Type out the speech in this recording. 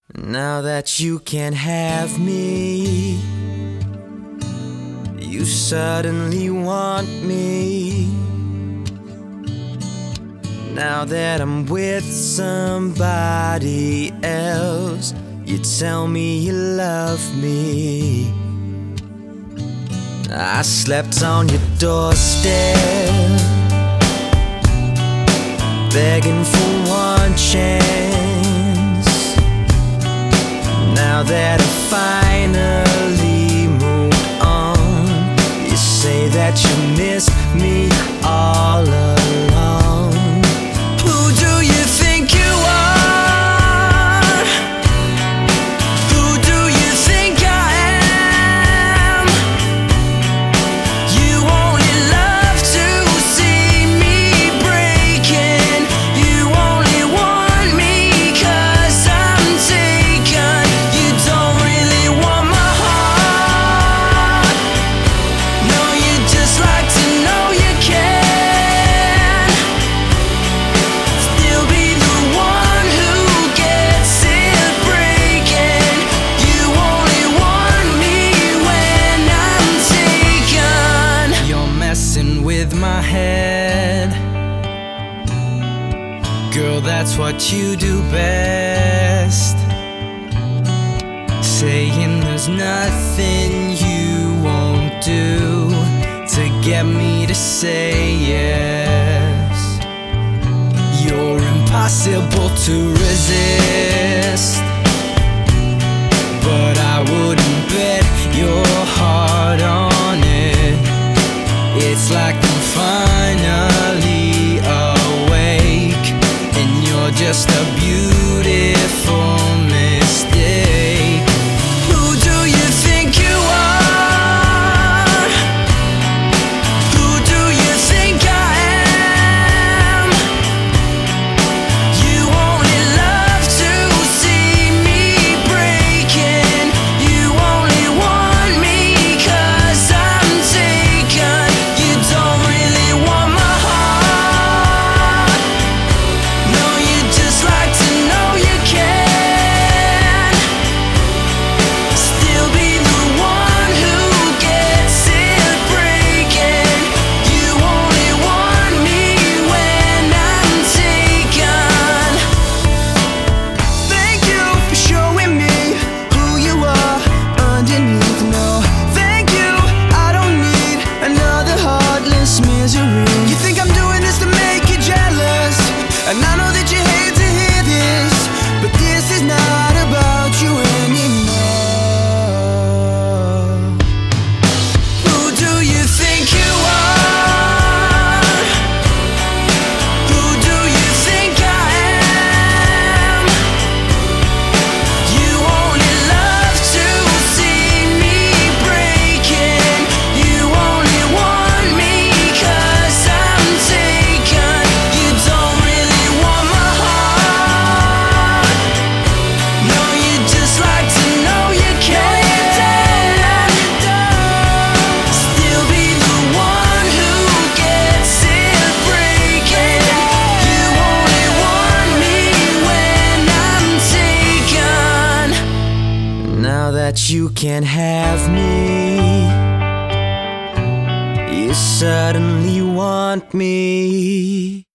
Now that you can't have me, you suddenly want me. Now that I'm with somebody else, you tell me you love me. I slept on your doorstep, begging for one chance. Now that I finally moved on, you say that you miss me all along. Who do you think you are? Who do you think I am? You only love to see me breaking. You only want me 'cause I'm taken. You don't really want my heart. No, you just like to know you can still be the one who gets it breaking. You only want me when I'm taken. You're messing with my head, girl, that's what you do best. Saying there's nothing you won't do to get me to say yes. You're impossible to resist, but I wouldn't bet your heart on it. It's like I'm finally awake, and you're just a beautiful mistake. Who do you think you are? Who do you think I am? You only love to see me breaking. You only want me 'cause I'm taken. You don't really want my heart. No, you just like to know you can still be the one who gets it breaking. You only want me when I'm taken. Thank you for showing me who you are underneath. No, thank you, I don't need another heartless misery. You think I'm doing this to make you jealous, and I know that you hate to hear this, but this is not about you anymore. Who do you think you are? Who do you think I am? You only love to see me breaking. You only want me 'cause I'm taken. You don't really want my heart. No, you just like to know you can still be the one who gets it breaking. You only want me when I'm taken. Now that you can't have me, you suddenly want me.